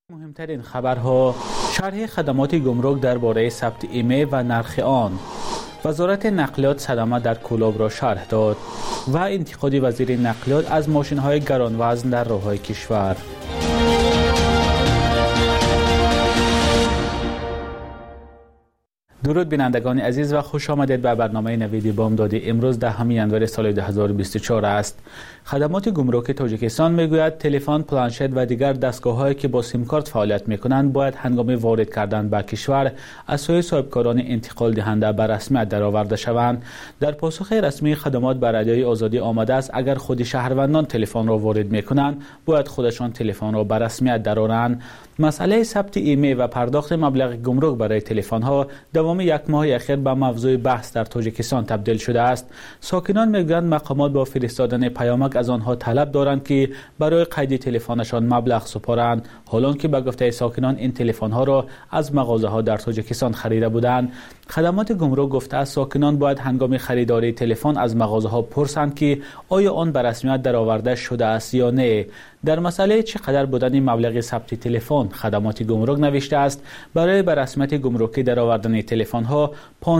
مهمترین خبرها: شرح خدمات گمرک درباره ثبت ایمه و نرخ آن. وزارت نقلیات صدمه در کولاب را شرح داد و انتقاد وزیر نقلیات از ماشین‌های گرانوزن در راه‌های کشور. درود بینندگان عزیز و خوش آمدید به برنامه نوید بامدادی. امروز 10 ینوار سال 2024 است. خدمات گمرک تاجیکستان میگوید تلفن، پلانشت و دیگر دستگاه‌هایی که با سیم کارت فعالیت می‌کنند باید هنگام وارد کردن به کشور از سوی صاحبکاران انتقال دهنده به رسمیت درآورده شوند. در پاسخ رسمی خدمات به رادیوی آزادی آمده است اگر خود شهروندان تلفن را وارد می‌کنند باید خودشان تلفن را به رسمیت درآورند. مسئله ثبت ایمه و پرداخت مبلغ گمرک برای تلفن‌ها دوام یک ماه اخیر به موضوع بحث در تاجیکستان تبدیل شده است. ساکنان میگویند مقامات با فرستادن پیامک از آنها طلب دارند که برای قید تلفنشان مبلغ سپارند، حالانکه به گفته ساکنان این تلفن‌ها را از مغازه‌ها در تاجیکستان خریده بودند. خدمات گمرک گفته است ساکنان باید هنگام خریداری تلفن از مغازه‌ها پرسند که آیا آن به رسمیت درآورده شده است یا نه. در مسئله چقدر بودن مبلغ ثبت تلفن، خدمات گمرک نوشته است برای به رسمیت گمرکی درآوردن تلفن‌ها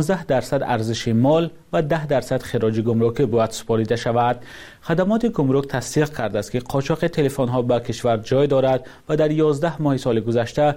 15% ارزش مال و 10% خراج گمرکی باید سپاریده شود. خدمات گمرک تصدیق کرده است که قاچاق تلفن‌ها به کشور جای دارد و در 11 ماه سال گذشته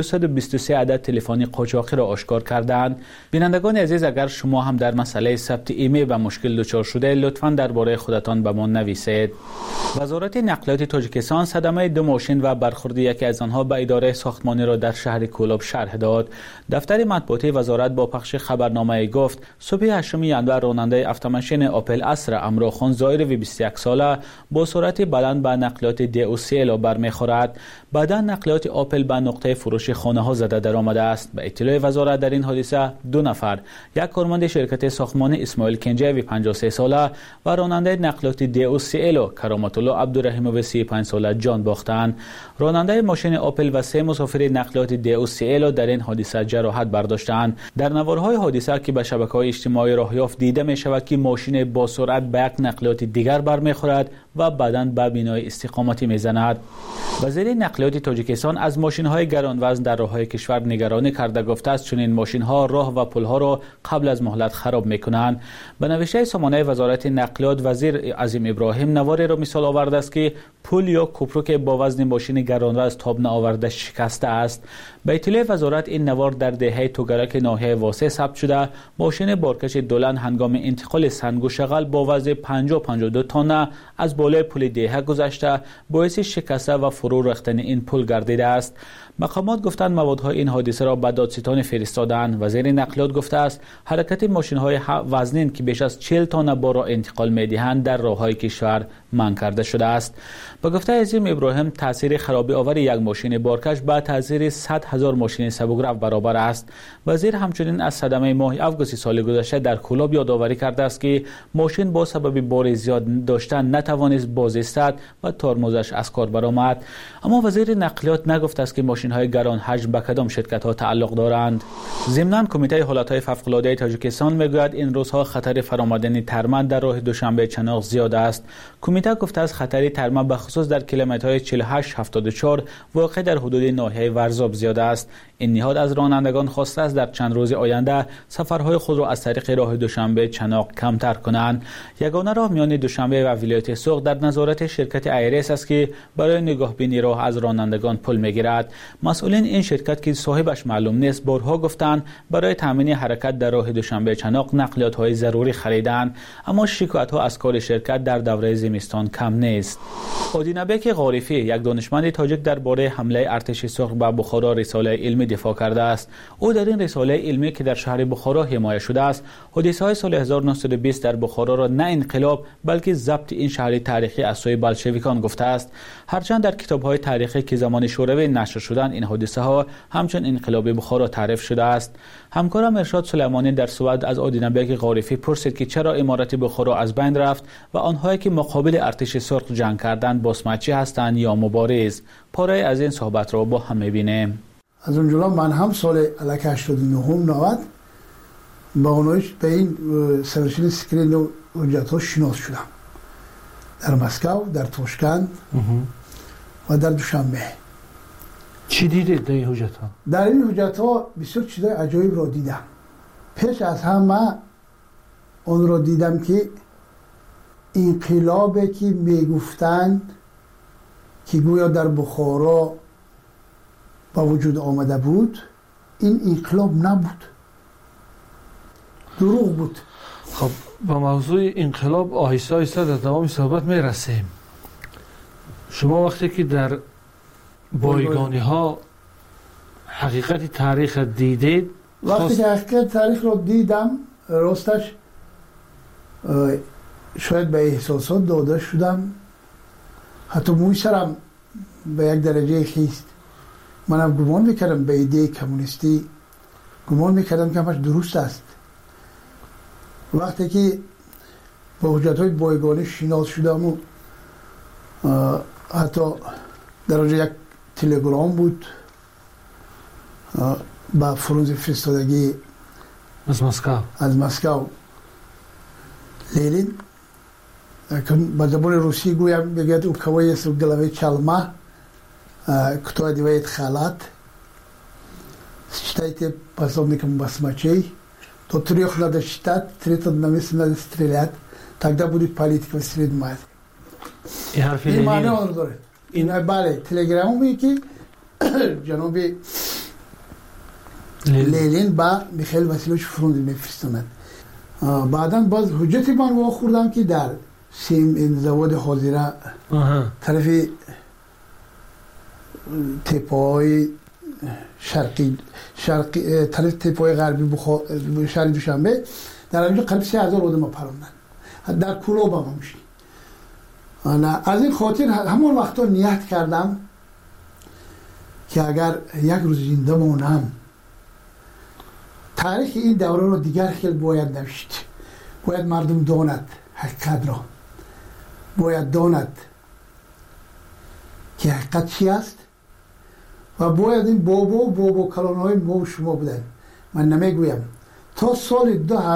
223 عدد تلفنی قاچاقی را آشکار کردند. بینندگان عزیز، اگر شما هم در مسئله ثبت ایمه به مشکل دچار شده لطفاً درباره خودتان به ما نویسید. وزارت نقلیات تاجیکستان صدمه 2 ماشین و برخورد یکی از آنها به اداره ساختمانی را در شهر کولاب شرح داد. دفتر مطبوعاتی وزارت با پخش خبرنامه گفت صبح 8 ینوار راننده اتومبیل اپل اسر امراخان زایر 21 ساله با سرعت بلند به نقلیات DOCL برمیخورد. بعدا نقلیات اپل به نقطه فروش خانه ها زده در آمده است. به اطلاع وزارت در این حادثه 2 نفر، یک کارمند شرکت ساختمانی اسماعیل کنجوی 53 ساله و راننده نقلیات DOCL کرامت الله عبدالرحیموی 35 ساله جان باختند. راننده ماشین اپل و 3 مسافر نقلیات DOCL در این حادثه جراحت برداشتند. در نوارهای حادثه که به شبکه‌های اجتماعی راه یافت دیده می شود که ماشین با سرعت به یک نقلیات دیگر برمیخورد و بعداً به بینای استقامتی میزند. وزیر نقلیات تاجیکستان از ماشین‌های گرانوزن در راه‌های کشور نگرانی کرده گفته است چون این ماشین‌ها راه و پل‌ها را قبل از مهلت خراب می‌کنند. به نوشته سامانه وزارت نقلیات وزیر عظیم ابراهیم نواری را مثال آورده است که پل یا کوپرو که با وزن ماشین گرانوزن تاب نآورده شکسته است. به اطلاع وزارت این نوار در دهه توگرک ناحیه واسه ثبت شده. ماشین بارکش دولن هنگام انتقال سنگ و شغل با وزن 50-52 تن از بالای پل دهه گذشته باعث شکسته و فرو ریختن این پل گردیده است. مقامات گفتند موادهای این حادثه را به دادستان فرستادند. وزیر نقلیات گفته است حرکت ماشین‌های وزنین که بیش از 40 تن بار را انتقال می‌دهند در راه‌های کشور منع کرده شده است. با گفته عظیم ابراهیم تاثیر خرابی آور یک ماشین بارکش با تاثیر 100,000 ماشین سبک‌رو برابر است. وزیر همچنین از صدمه ماه آگوست سال گذشته در کولاب یادآوری کرده است که ماشین با سبب بار زیاد داشتن نتوانست باز ایستد و ترمزش از کار برآمد. اما وزیر نقلیات نگفته است که ماشین‌های گران حجم به کدام شرکت‌ها تعلق دارند. ضمناً کمیته حالت‌های فوق‌العاده تاجیکستان می‌گوید این روزها خطر فرآمدن ترمه در راه دوشنبه چناق زیاد است. کمیته گفته است خطر ترمه به خصوص در کیلومترهای 48-74 واقع در حدود ناحیه ورزاب زیاد است. این نهاد از رانندگان خواسته است در چند روز آینده سفرهای خود را از طریق راه دوشنبه چناق کمتر کنند. یگانه راه میان دوشنبه و ولایت سوق در نظارت شرکت ایرس است که برای نگاهبینی راه از رانندگان پول میگیرد. مسئولین این شرکت که صاحبش معلوم نیست بارها گفتند برای تامین حرکت در راه دوشنبه چناق نقلیات‌های ضروری خریدند، اما شکایت‌ها از کار شرکت در دوره زمستان کم نیست. اودینبک غارفی یک دانشمند تاجیک درباره حمله ارتش سرخ به بخارا رساله علمی دفاع کرده است. او در این رساله علمی که در شهر بخارا حمایت شده است حادثه‌های سال 1920 در بخارا را نه انقلاب بلکه ضبط این شهر تاریخی از سوی بلشویکان گفته است. هرچند در کتاب‌های تاریخی که زمان شوروی نشر شدند این حادثه‌ها همچون انقلاب بخارا تعریف شده است. همکارم ارشاد سلیمانی در صحبت از اودینبک غارفی پرسید که چرا امارت بخارا از بین رفت و آنهایی که مقابل ارتش سرخ جنگ کردند بازمچی هستند یا مبارز. پاره از این صحبت را با هم می‌بینیم. از اونجا من هم سال الک 89 با اونایش به این سرشین سکرین و حجت‌ها شناس شدم در مسکو، در تاشکند و در دوشنبه. چی دیدید در این حجت ها؟ در این حجت ها بسیار چیزای عجایب را دیدم. پیش از همه اون را دیدم که انقلابی که میگفتند که گویا در بخارا با وجود آمده بود، این انقلاب نبود، دروغ بود. خب با موضوع انقلاب آهسته آهسته در دوام صحبت میرسیم. شما وقتی که در بایگانی ها حقیقت تاریخ دیدید، وقتی که حقیقت تاریخ را دیدم، راستش شاید به احساسات داده شدم، حتی موی سرم به یک درجه خیست. منم گمان میکردم به ایده کمونیستی، گمان میکردم که همش درست است. وقتی که با حجت‌های بایگانی شناس شدم و حتی در آنجا یک تلگرام بود با فرانز فرستادگی از مسکو لینین، با زبان روسی گویم بگید «У в голове чалма, кто одевает халат, считайте пособником басмачей, до 3 надо считать, 3 на место надо стрелять, тогда будет политика в Средней Азии». این معنی آن داره. این بله تلگرامی که جناب لینین با میخائیل واسیلوویچ فرانز میفرستند. بعدا باز حجتی من واخوردم که در این زواد حاضره طرف تپای شرقی طرف تپای غربی شهر دوشنبه در اینجا قریب 3000 آدم پروندن در کلوب هم میشی. از این خاطر همون وقتا نیت کردم که اگر یک روز زنده مانم تاریخ این دوره رو دیگر خیلی باید نوشت. باید مردم داند حقیقت را، باید داند که حقیقت چی است و باید این بابا کلانهای ما و شما بودن. من نمیگویم تا سال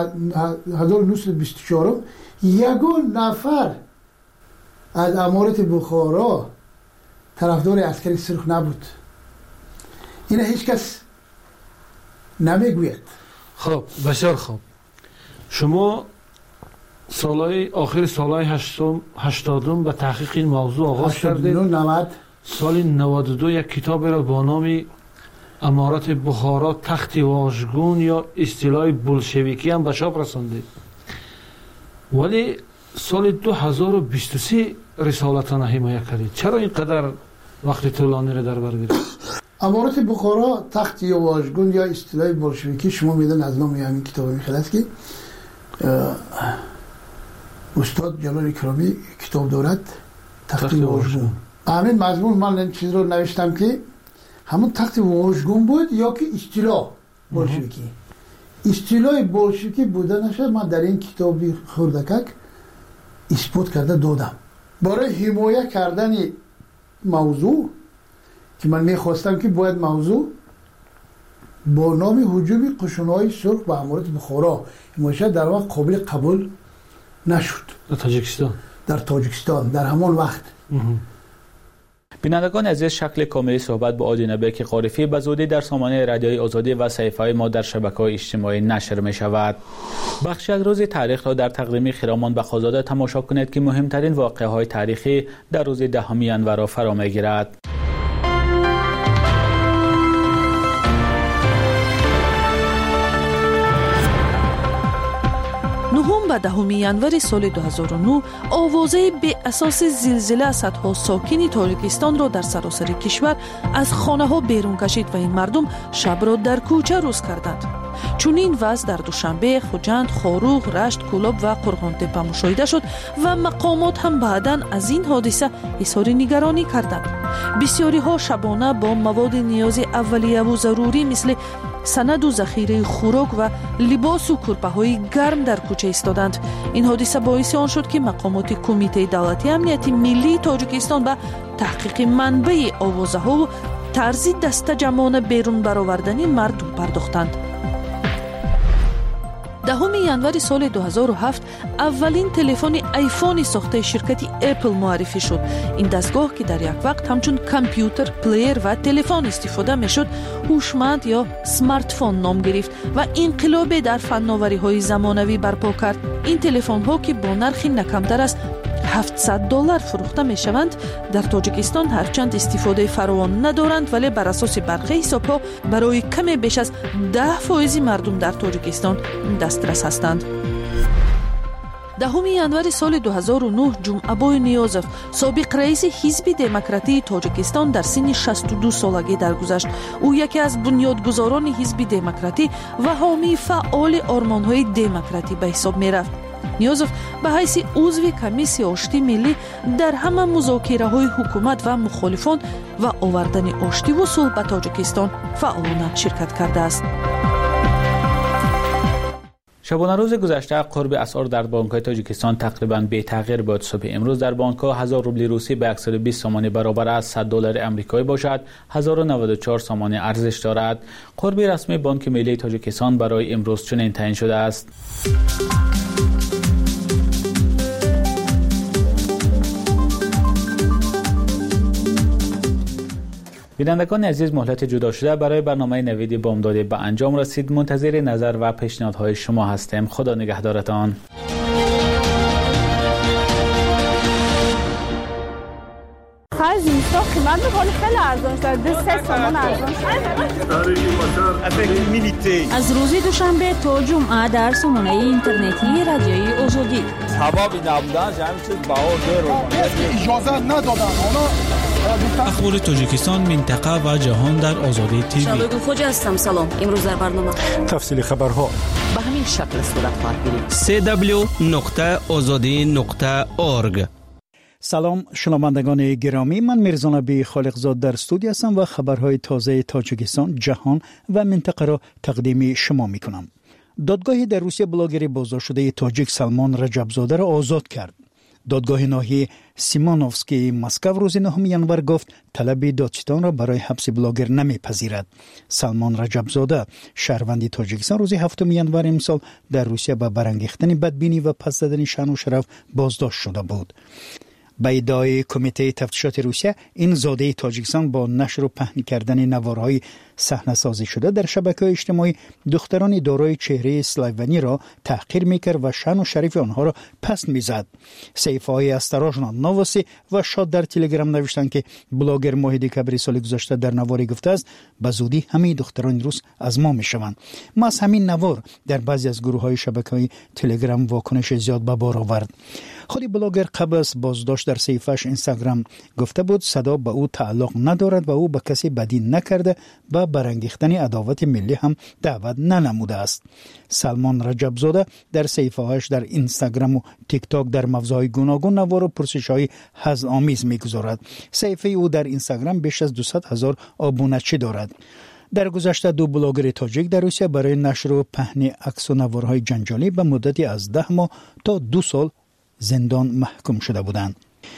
1924 یگان نفر از امارت بخارا طرفدار عسکری سرخ نبود. این هیچ کس نمیگوید. خب بسیار خوب. شما آخر سالهای 80 به تحقیق این موضوع آغاز کردید. 90 سال 92 یک کتاب را با نام امارت بخارا تخت واژگون یا اصطلاح بولشویکی هم به چاپ رساندید. ولی سال 2023 رسالتان حمایت کردید. چرا اینقدر وقت طولانی را در بر گرفت؟ امارت بخارا تخت یا واژگون یا اصطلاح بولشویکی، شما میدونید از نام همین کتاب میخواد است که استاد جلال اکرامی کتاب دارد تخت واژگون. همین مضمون من این چیز رو نوشتم که همون تخت واژگون بود یا که اصطلاح بولشویکی. اصطلاح بولشویکی بودنش من در این کتابی خردکک اثبات کرده دادم. برای حمایت کردن موضوع که من میخواستم که باید موضوع با نام هجوم قشونهای سرخ به امارت بخارا حمایت در واقع قابل قبول نشد. در تاجیکستان در همان وقت. بینندگان عزیز، شکل کاملی صحبت با عادی نبیک قارفی به زودی در سامانه رادیوی آزادی و صحیفه‌های ما در شبکه‌های اجتماعی نشر می شود. بخشی از روز تاریخ را در تقدیم خیرامان بخازاده تماشا کنید که مهمترین واقعه‌های تاریخی در روز 10 ژانویه را فرا می‌گیرد. به 10 ژانویه سال 2009 آوازه به اساس زلزله صدها ساکن تاجیکستان را در سراسر کشور از خانه ها بیرون کشید و این مردم شب را در کوچه روز کردند. چون این وضع در دوشنبه، خوجند، خاروغ، رشت، کولاب و قرغانتپه مشاهده شد و مقامات هم بعداً از این حادثه اظهار نگرانی کردند. بسیاری ها شبانه با مواد نیاز اولیه و ضروری مثل سند و ذخیره خوراک و لباس و کلپه های گرم در کوچه ایستادند. این حادثه باعث آن شد که مقامات کمیته دولتی امنیت ملی تاجیکستان به تحقیق منبع آوازه ها و طرز دسته جمعانه بیرون برآوردن مردم پرداختند. 10 январи соли 2007 аввалин телефони айфони сохтаи ширкати Apple муаррифӣ шуд. Ин дастгоҳ ки дар як вақт ҳамчун компютер, плеер ва телефон истифода мешуд, ҳушманд ё смартфон ном гирифт ва инқилобе дар фанновариҳои замонавӣ барпо кард. ин телефонҳо ки бо нархи накамтар аз $700 фурӯхта мешаванд, дар Тоҷикистон ҳарчанд истифодаи фаровон надоранд, вале бар асоси барқи ҳисобҳо барои каме беш аз 10% мардум дар Тоҷикистон дастрас ҳастанд. 10 январи соли 2009 Ҷумъабой Ниёзов, собиқ раиси ҳизби демократии Тоҷикистон, дар синни 62 солагӣ даргузашт. ӯ яке аз бунёдгузорони ҳизби демократӣ ва ҳомии фаъоли ормонҳои демократӣ ба ҳисоб мерафт. Ниёзов ба ҳайси узви комиссияи оштии миллӣ дар ҳама музокираҳои ҳукумат ва мухолифон ва овардани оштиву сулҳ ба Тоҷикистон фаъолона ширкат кардааст. شبانه روز گذشته قرب اسعار در بانک‌های تاجیکستان تقریباً بی‌تغییر بود. صبح امروز در بانک‌ها 1000 روبل روسی به 120 سومانی برابر است. $100 آمریکایی باشد 1094 سومانی ارزش دارد. قرب رسمی بانک ملی تاجیکستان برای امروز چنین تعیین شده است. بینندگان عزیز، مهلت جدا شده برای برنامه نوید بامدادی به انجام رسید. منتظر نظر و پیشنهادهای شما هستیم. خدا نگهدارتان. خرج زمستان قیمت می‌کنه خیلی ارزان شده. 3 تومان ارزان شده. از روز دوشنبه تا جمعه در سامانه اینترنتی رادیوی آزادی. ثوابی نبودن همین چیز باور اجازه ندادن. اخبار تاجیکستان، منطقه و جهان در آزادی تیوی. شالوی خوجا هستم. سلام. امروز در برنامه تفصیل خبرها به همین شکل صورت خواهد گرفت. www.azadi.org. سلام شنوندگان گرامی، من میرزا نبی خالقزاد در استودیو هستم و خبرهای تازه تاجیکستان، جهان و منطقه را تقدیم شما میکنم. دادگاهی در روسیه بلاگر بازداشت شده تاجیک سلمان رجبزاده را آزاد کرد. دادگاه ناحیه سیمانوفسکی مسکو روز 9 ینور گفت طلب دادستان را برای حبس بلاگر نمیپذیرد. سلمان رجبزاده شهروند تاجیکستان روز 7 ینور امسال در روسیه با برانگیختن بدبینی و پس دادن شأن و شرف بازداشت شده بود. به ادعای کمیته تفتیشات روسیه، این زاده تاجیکستان با نشر و پهن کردن نوارهای صحنه سازی شده در شبکه‌های اجتماعی دختران دارای چهره اسلایونی را تحقیر میکرد و شأن و شریف آنها را پست میزد. صحیفه‌های استراژنا نووسی و شاد در تلگرام نوشتند که بلاگر ماه دکبر سال گذشته در نواری گفته است به زودی همه دختران روس از ما میشوند. ما از همین نوار در بعضی از گروه‌های شبکه‌های تلگرام واکنش زیاد به بار آورد. خود بلاگر قبل از بازداشت در صفحه‌اش اینستاگرام گفته بود صدا به او تعلق ندارد و او به کسی بدی نکرده، به برانگیختن عداوت ملی هم دعوت ننموده است. سلمان رجبزاده در صفحه‌اش در اینستاگرام و تیک تاک در موضوعهای گوناگون نوار و پرسش‌های هزل‌آمیز می‌گذارد. صفحه او در اینستاگرام بیش از 200,000 آبونچی دارد. در گذشته 2 بلاگر تاجیک در روسیه برای نشر و پهن عکس و نوارهای جنجالی به مدتی از 10 ماه تا 2 سال زندان محکوم شده بودند.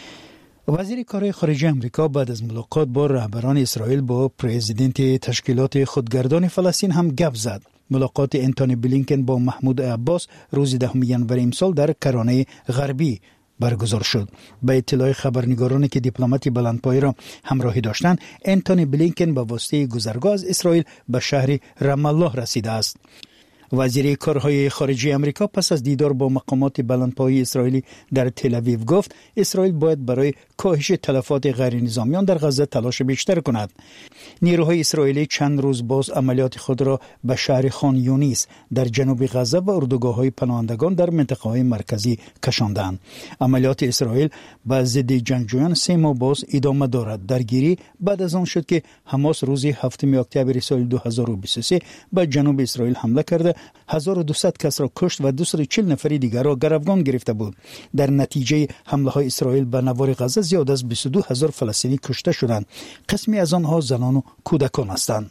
وزیر کار خارجه آمریکا بعد از ملاقات با رهبران اسرائیل با پرزیدنت تشکیلات خودگردان فلسطین هم گپ زد. ملاقات انتونی بلینکن با محمود عباس روز 10 ینور امسال در کرانه غربی برگزار شد. به اطلاع خبرنگارانی که دیپلماتی بلندپایه را همراهی داشتند، انتونی بلینکن به واسطه گذرگاه از اسرائیل به شهر رام الله رسیده است. وزیر کارهای خارجه آمریکا پس از دیدار با مقامات بلندپایه اسرائیلی در تل آویو گفت اسرائیل باید برای کاهش تلفات غیر نظامیان در غزه تلاش بیشتر کند. نیروهای اسرائیلی چند روز باز عملیات خود را به شهر خان یونیس در جنوب غزه و اردوگاه‌های پناهندگان در منطقه‌های مرکزی کشاندند. عملیات اسرائیل به ضد جنگجویان 3 ماه باز ادامه دارد. درگیری بعد از آن شد که حماس روز 7 اکتبر سال 2023 به جنوب اسرائیل حمله کرده 1200 کس را کشت و 240 نفر دیگر را گروگان گرفته بود. در نتیجه حمله‌های اسرائیل به نوار غزه زیاد از 22,000 فلسطینی کشته شدند. قسمی از آنها زنان و کودکان هستند.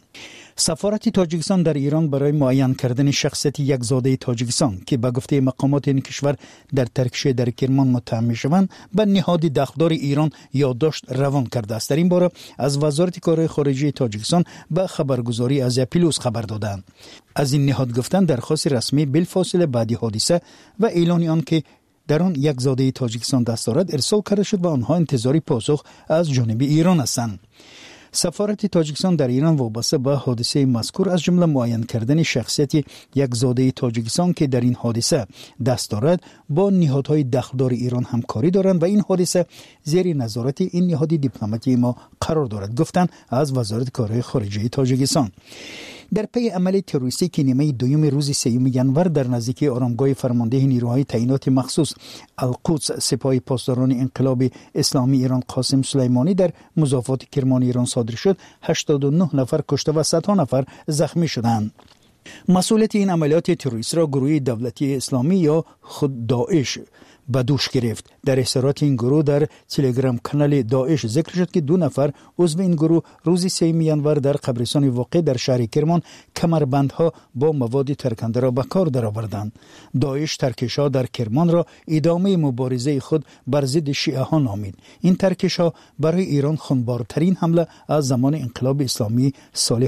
سفارت تاجیکستان در ایران برای معین کردن شخصیت یک زاده تاجیکستان که به گفته مقامات این کشور در ترکشه در کرمان متهم می‌شوند به نهاد داخدار ایران یادداشت روان کرده است. در این باره از وزارت کارهای خارجه تاجیکستان به خبرگزاری از پیلوس خبر دادند. از این نهاد گفتند درخواست رسمی بالفاصله بعد حادثه و اعلان آن که در آن یک زاده تاجیکستان دست دارد ارسال کرده شد و آنها انتظاری پاسخ از جانب ایران هستند. سفارت تاجیکستان در ایران وابسته به حادثه مذکور از جمله معین کردن شخصیت یک زاده تاجیکستان که در این حادثه دست دارد با نهادهای داخدار ایران همکاری دارند و این حادثه زیر نظارت این نهاد دیپلماتی ما قرار دارد، گفتند از وزارت کارهای خارجه تاجیکستان. در پی عمل تروریستی که نیمه دوم روز 3 ژانویه در نزدیکی آرامگاه فرمانده نیروهای تعیینات مخصوص القدس سپاه پاسداران انقلاب اسلامی ایران قاسم سلیمانی در مضافات کرمان ایران صادر شد، 89 نفر کشته و صدها نفر زخمی شدند. مسئولیت این عملیات تروریستی را گروه دولتی اسلامی یا خود داعش به دوش گرفت. در اظهارات این گروه در تلگرام کانال داعش ذکر شد که 2 نفر عضو این گروه روز 3 ژانویه در قبرستان واقع در شهر کرمان کمربندها با مواد ترکننده را به کار درآوردند. داعش ترکش‌ها در کرمان را ادامه مبارزه خود بر ضد شیعه ها نامید. این ترکش‌ها برای ایران خونبارترین حمله از زمان انقلاب اسلامی سال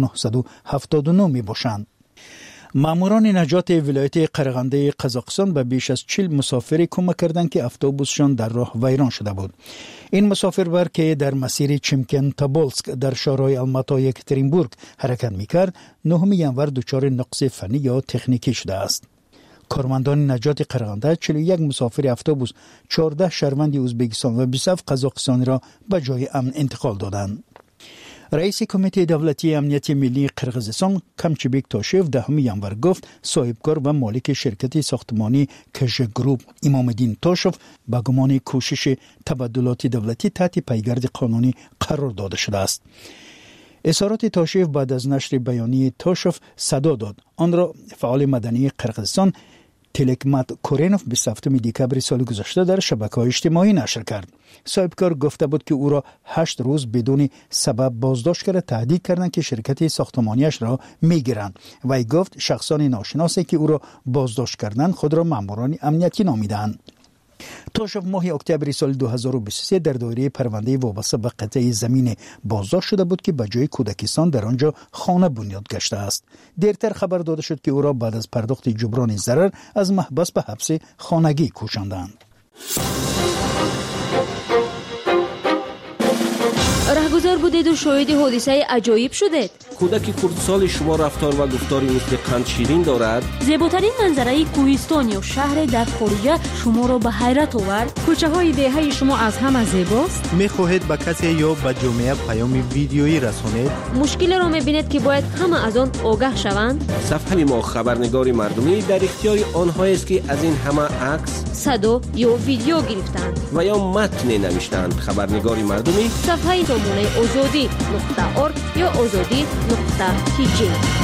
1979 میباشند. ماموران نجات ولایت قرغنده قزاقستان به بیش از 40 مسافر کمک کردند که اتوبوسشان در راه ویران شده بود. این مسافربر که در مسیر چیمکن تابولسک در شهرهای الماتا و یکاترینبورگ حرکت می‌کرد، 9 ژانویه دچار نقص فنی یا تکنیکی شده است. کارمندان نجات قرغنده 41 مسافر اتوبوس، 14 شهروند ازبکستان و 27 قزاقستانی را به جای امن انتقال دادند. رئیس کمیته دولتی امنیت ملی قرغیزستان کمچبیک تاشیف 10 ژانویه گفت صاحبکار و مالک شرکت ساختمانی کژ گروپ امام‌الدین تاشیف به گمان کوشش تبادلات دولتی تحت پیگرد قانونی قرار داده شده است. اظهارات تاشیف بعد از نشر بیانیه تاشیف صدا داد. آن را فعال مدنی قرغیزستان تلکمت کورینوف 27 دکبر سال گذشته در شبکه‌های اجتماعی نشر کرد. صاحبکار گفته بود که او را 8 روز بدون سبب بازداشت کرده، تهدید کردند که شرکت ساختمانیش را میگیرند. وی گفت شخصان ناشناسی که او را بازداشت کردند خود را ماموران امنیتی نامیدند. تاشیف ماه اکتبر سال 2023 در دایره پرونده وابسته به قطعه زمین بازداشت شده بود که به جای کودکستان در آنجا خانه بنیاد گشته است. دیرتر خبر داده شد که او را بعد از پرداخت جبران ضرر از محبس به حبس خانگی کوشاندند. رهگذر بودید و شاهد حادثه عجایب شدید. کودک کردسال شما رفتار و گفتاری مثل قند شیرین دارد. زیباترین منظره کوهستان یا شهر در خارج شما را به حیرت آورد. کوچه های دهه شما از همه زیباست. میخواهید به کسی یا به جامعه پیام ویدیویی رسانید؟ مشکل را میبینید که باید همه از آن آگاه شوند. صفحه ما خبرنگار مردمی در اختیار آنهایی است که از این همه عکس، صدا یا ویدیو گرفتند و یا متن نوشتند. خبرنگار مردمی صفحه سامانه azadi.org یا azadi.tg.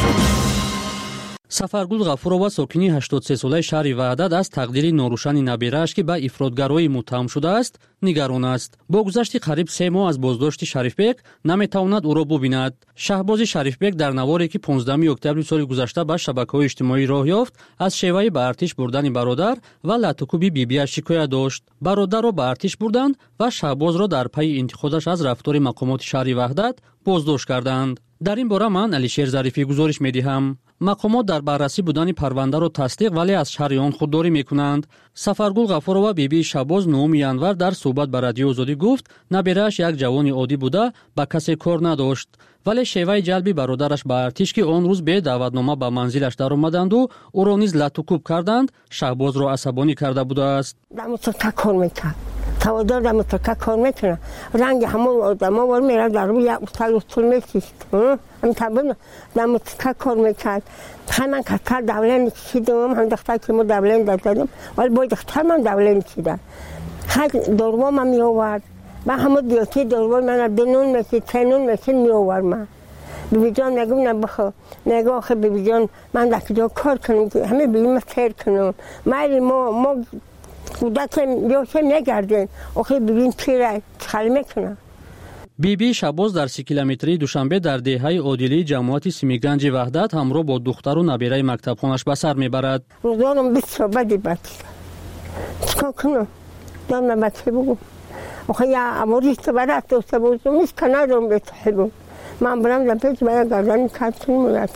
سفرگل غفورова ساکنی 83 ساله شهر وحدت از تقدیر ناروشن نبیره‌اش که به افراطگرایی متهم شده است نگران است. با گذشت قریب 3 ماه از بازداشت شریفبک نمیتواند او را ببیند. شهباز شریفبک در نواری که 15 اکتبر سال گذشته به شبکه‌های اجتماعی راه یافت از شیوه به ارتش بردن برادر و لطوکوبی بی‌بی‌اش شکایت داشت. برادر را به ارتش بردند و شهباز را در پی انتقادش از رفتار مقامات شهر وحدت بازداشت کردند. در این باره من علیشیر ظریفی گزارش می‌دهم. مقامات در بررسی بودن پرونده را تصدیق ولی از شرح آن خودداری می‌کنند. سفرگل غفورова بیبی شهباز 9 ژانویه در صحبت با رادیو آزادی گفت نبیره‌اش یک جوان عادی بوده، با کسی کار نداشت، ولی شیوه جلبی برادرش به ارتش که آن روز به دعوتنامه به منزلش در آمدند و او را نیز لطوکوب کردند، شهباز را عصبانی کرده بوده است. توادار در مترکه کار میکنه، رنگ همه آدم ها میره در روی یک اصول میکشید، همین طبعا در مترکه کار میکرد. من کتر دولین کشیدم، هم دختر که ما دولین دادم، ولی باید دختر من دولین کشیدم. خیلی داروا من می آورد، من همه دیوتی داروا من دنون میکشید، تنون میکشید می آورد. من بیبی جان نگم نبخوا، نگاه آخه بیبی جان من در کجا کار کنم که همه بیبی تیر کنم. مایلی ما کودک یوشه میگردن آخه ببین پیره خالی میکنه. بیبی شабоз дар 30 километри Душанбе дар деҳаи одилии ҷамоати Симиганҷи Ваҳдат ҳамроҳ бо духтару набираи мактабхонаш ба сар мебарад. روزانم 20 صبح بچه چیکار کنم دارم بچه بگم آخه یا اموری تو برات دوسته بودم نیست که ندارم به تحبم من برم در پیش باید گردانی کار کنیم و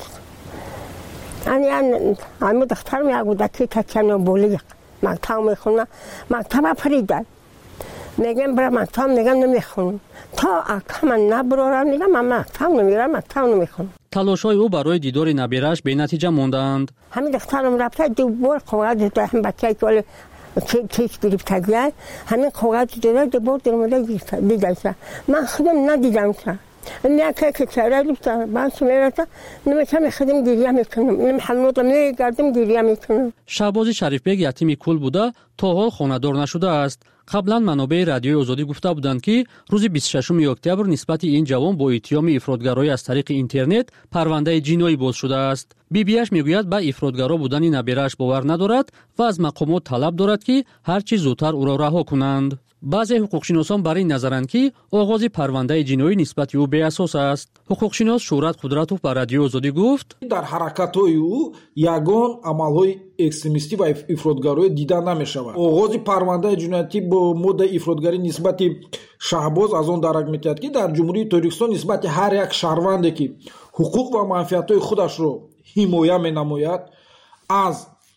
همه دخترم یک بودکی تکنه بولیق مکتب میخونم مکتب پریدن میگم برم مکتب میگم نمیخونم تا اکا من نبرارم میگم من مکتب نمیرم مکتب نمیخونم талошҳои ӯ барои дидори набираш бенатиҷа монданд. همین دخترم رفته دوبار کاغذ دادم بچه‌ای که چیز گرفتگیه همین کاغذ داده دوبار در اومده دیدم من خودم ندیدم نه که چهره گرفته بعد میرفته نمیتونم خودم گریه میکنم نمی‌حملودم نمیگردم گریه میکنم. шабози шарифбек ятими кул буда то ҳол хонадор нашудааст. қаблан манобеи радиои озодӣ гуфта буданд ки рӯзи 26 октябр нисбати ин ҷавон бо иттиҳоми ифротгароӣ аз тариқи интернет парвандаи ҷиноӣ боз шудааст. бибияш мегӯяд ба ифротгаро будани набирааш бовар надорад ва аз мақомот талаб дорад ки ҳар чӣ зудтар ӯро раҳо кунанд. баъзе ҳуқуқшиносон бар ин назаранд ки оғози парвандаи ҷиноӣ нисбати ӯ беасос аст. ҳуқуқшинос Шӯҳрат Қудратов ба радиои озодӣ гуфт: дар ҳаракатҳои ӯ ягон амалҳои экстремистӣ ва ифротгароӣ дида намешавад. оғози парвандаи ҷиноятӣ бо моддаи ифротгарӣ нисбати Шаҳбоз аз он дарак метиҳад ки дар ҷумҳурии Тоҷикистон нисбати ҳар як шаҳрванде ки ҳуқуқ ва манфиатҳои худашро ҳимоя менамояд аз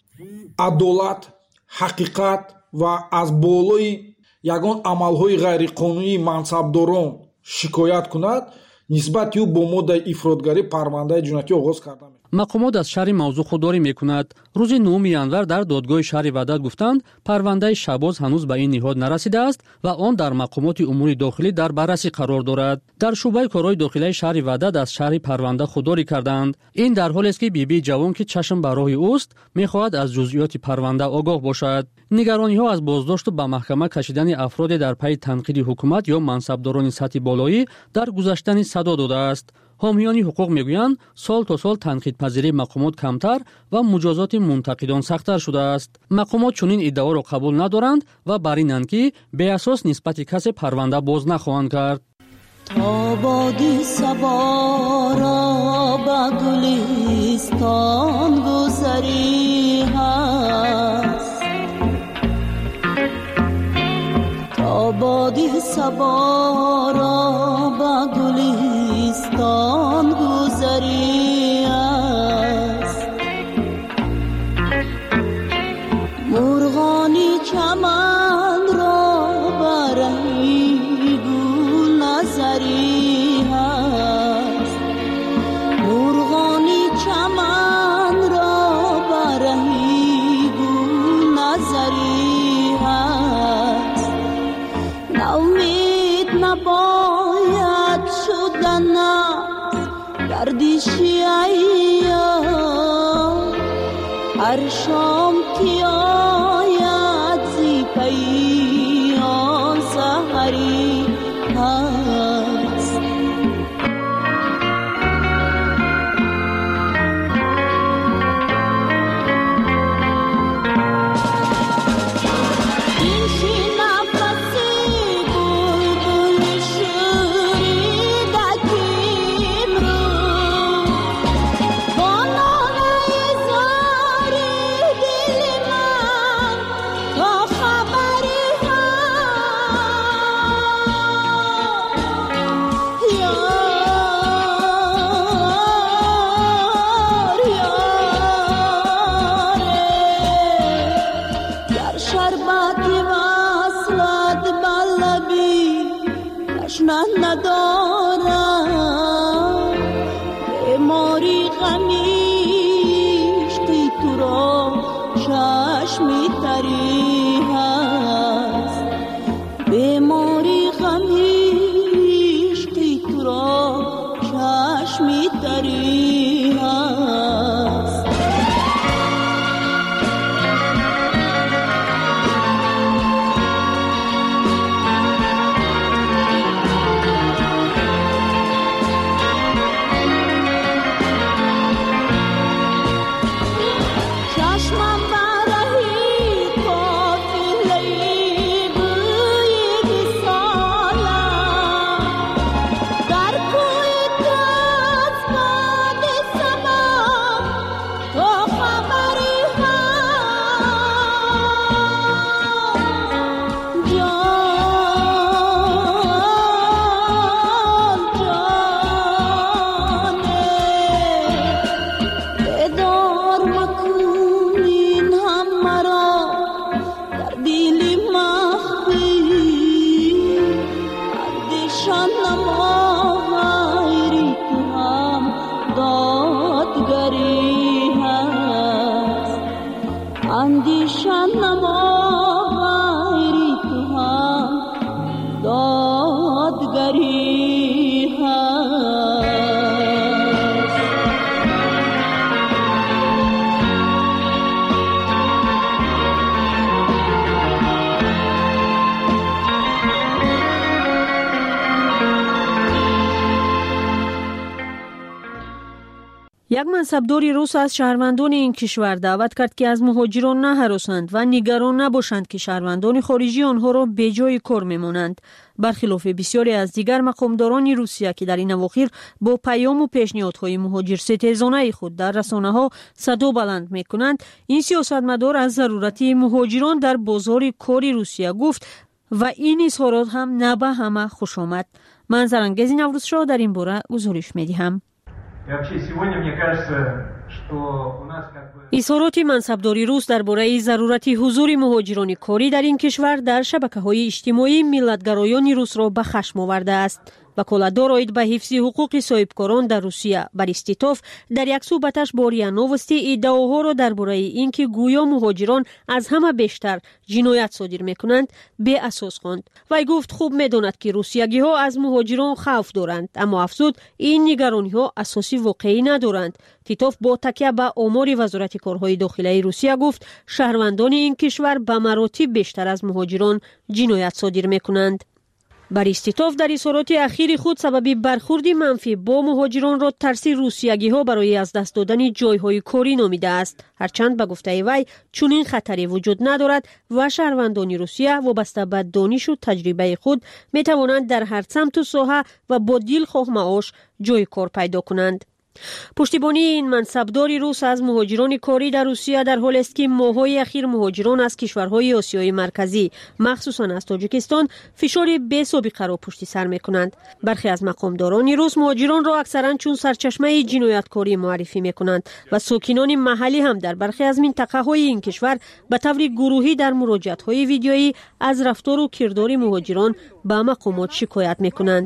адолат, ҳақиқат ва аз болои ягон амалҳои ғайриқонунии мансабдорон шикоят кунад, нисбати ӯ бо моддаи ифротгарӣ парвандаи ҷиноятӣ оғоз карда мешавад. мақомот аз шаҳри мавзӯъ худдорӣ мекунад. рӯзи 9 январ дар додгоҳи шаҳри Ваҳдат гуфтанд парвандаи шабоз ҳанӯз ба ин ниҳод нарасидааст ва он дар мақомоти умури дохилӣ дар баррасӣ қарор дорад. дар шӯъбаи корҳои дохилаи шаҳри Ваҳдат аз шаҳри парванда худдорӣ карданд. ин дар ҳолест ки бибии ҷавон ки чашм ба роҳи ӯст мехоҳад аз ҷузъиёти парванда огоҳ бошад. нигарониҳо аз боздошту ба маҳкама кашидани афроде дар пайи танқиди ҳукумат ё мансабдорони сатҳи болоӣ дар гузаштани садо додааст. ҳомиёни ҳуқуқ мегӯянд сол то сол танқидпазирии мақомот камтар ва муҷозоти мунтақидон сахттар шудааст. мақомот чунин иддаоро қабул надоранд ва бар инанд ки беасос нисбати касе парванда боз нахоҳанд кард. آبادی سبارا با گلستان گذری هست آبادی سبارا با گلستان گذری هست مرغانی چمن را برهی مرغانی چمن را برهی گل نظری هست نومید نباید شدن گردشی ایام هر شام که آید زی پیام سحری هست اندیشم نما غیری تو هم دادگری هست. یک منصبداری روس از شهروندان این کشور دعوت کرد که از مهاجران نهراسند و نگران نباشند که شهروندان خارجی آنها را به جای کار میمانند. برخلاف بسیاری از دیگر مقامداران روسیه که در این اواخر با پیام و پیشنهادهای مهاجر ستیزانه خود در رسانه‌ها صدا بلند میکنند، این سیاستمدار از ضرورت مهاجران در بازار کار روسیه گفت و این اظهارات هم نه به همه خوش آمد. من زرانگیز نوروز را در این باره گزارش میدهم. اظهارات منصبداری روس درباره ضرورت حضور مهاجران کاری در این کشور در شبکه‌های اجتماعی ملت‌گرایان روس را به خشم آورده است. وکالتدار اید به حفظ حقوق صاحبکاران در روسیه بریستیتوف در یک صحبتش با ریا نووستی ادعاها را درباره اینکه گویا مهاجران از همه بیشتر جنایت صادر میکنند به اساس خواند. وی گفت خوب میداند که روسیگی‌ها از مهاجران خوف دارند، اما افزود این نگرانی‌ها اساسی واقعی ندارند. تیتوف با تکیه به آمار وزارت کارهای داخلی روسیه گفت شهروندان این کشور به مراتب بیشتر از مهاجران جنایت صادر میکنند. بریستیتوف در اظهارات اخیر خود سبب برخورد منفی با مهاجران را ترس روسیگی‌ها برای از دست دادن جایهای کاری نامیده است، هرچند به گفته وی چنین خطری وجود ندارد و شهروندان روسیه وابسته به دانش و تجربه خود می توانند در هر سمت و ساحه و با دلخواه معاش جای کار پیدا کنند. پشتیبانی این منصبدار روس از مهاجران کاری در روسیه در حالی است که ماه‌های اخیر مهاجران از کشورهای آسیای مرکزی مخصوصا از تاجیکستان فشار بی‌سابقه را پشت سر می‌کنند. برخی از مقامداران روس مهاجران را اکثرا چون سرچشمه جنایتکاری معرفی می‌کنند و ساکنان محلی هم در برخی از منطقه‌های این کشور به طور گروهی در مراجعات‌های ویدیویی از رفتار و کردار مهاجران به مقامات شکایت می‌کنند.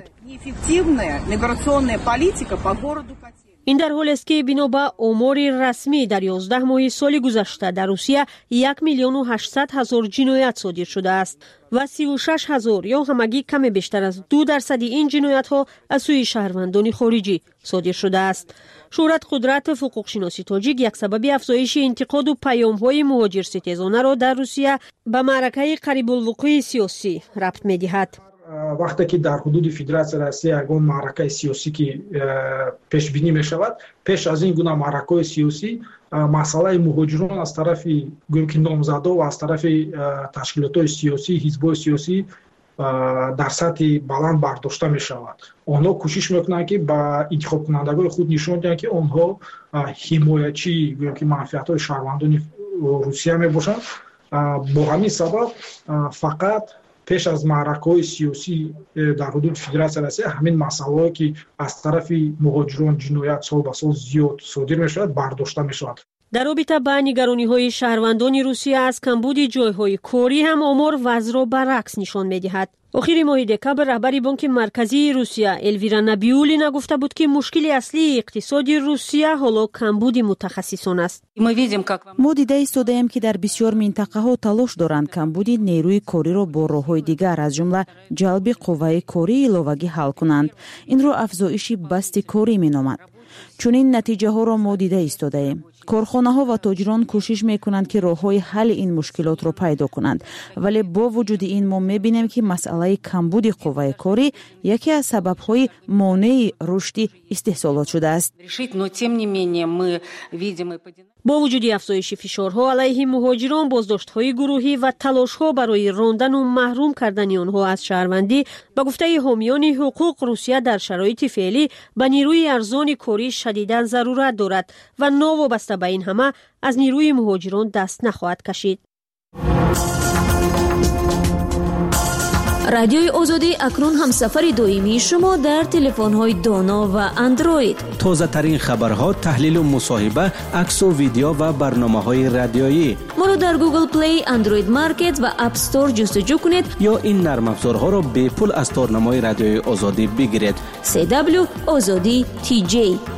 این در حالی است که بنا به آمار رسمی در 11 ماه سال گذشته در روسیه 1,800,000 جنایت صادر شده است و 36,000 یا همگی کم بیشتر از 2% این جنایت ها از سوی شهروندان خارجی صادر شده است. شهرت قدرت حقوق شناسی تاجیک یک سبب افزایش انتقاد و پیام های مهاجر ستیزانه را در روسیه به معرکه قریب الوقوع سیاسی ربط می دهد. وقتی که در حدود فدراسیون روسیه یگان معرکه سیاسی که پیش بینی می شود، پیش از این گونه معرکه سیاسی مسئله مهاجران از طرف گویا که نامزدا و از طرف تشکیلات سیاسی، حزب‌های سیاسی در سطح بلند برداشته می شود. آنها کوشش میکنند که با انتخاب کنندگان خود نشان دهند که آنها حمایتچی گویا که منفعت‌های شهروندان روسیه می باشند. با همین سبب فقط پیش از معرکه‌های سیاسی در حدود فدراسیون روسیه همین مسائلی که از طرف مهاجران جنایت سال به سال زیاد صادر می‌شود برداشته می‌شود. در رابطه با نگرانی‌های شهروندان روسیه از کمبود جای‌های کاری هم آمار وضع را برعکس نشان می‌دهد. آخر ماه دکمبر رهبر بانک مرکزی روسیه الویرا نبیولینا گفته بود که مشکل اصلی اقتصادی روسیه حالا کمبود متخصصان است. ما دیده ایستاده‌ایم که در بسیار منطقه‌ها تلاش دارند کمبود نیروی کاری را با راه‌های دیگر از جمله جلب قوه کاری علاوه‌ای حل کنند. این را افزایش بست کاری می‌نامند. چون این نتیجه ها را ما دیده ایستاده‌ایم. کارخانه ها و تاجران کوشش میکنند که راه های حل این مشکلات را پیدا کنند، ولی با وجود این ما میبینیم که مسئله کمبود قوه کاری یکی از سبب های مانع رشد استحصالات شده است. با وجود افزایش فشارها علیه مهاجران، بازداشت‌های گروهی و تلاش‌ها برای راندن و محروم کردن آنها از شهروندی، به گفته حامیان حقوق روسیه در شرایط فعلی به نیروی ارزان کاری شدیداً ضرورت دارد و ناوابسته به این همه از نیروی مهاجران دست نخواهد کشید. رادیوی آزادی اکنون همسفر دائمی شما در تلفن‌های دانا و اندروید. تازه ترین خبرها، تحلیل و مصاحبه، عکس و ویدیو و برنامه‌های رادیویی. ما را در گوگل پلی، اندروید مارکت و اپ استور جستجو کنید یا این نرم افزارها را به پول از تارنمای رادیوی آزادی بگیرید. CW آزادی TJ.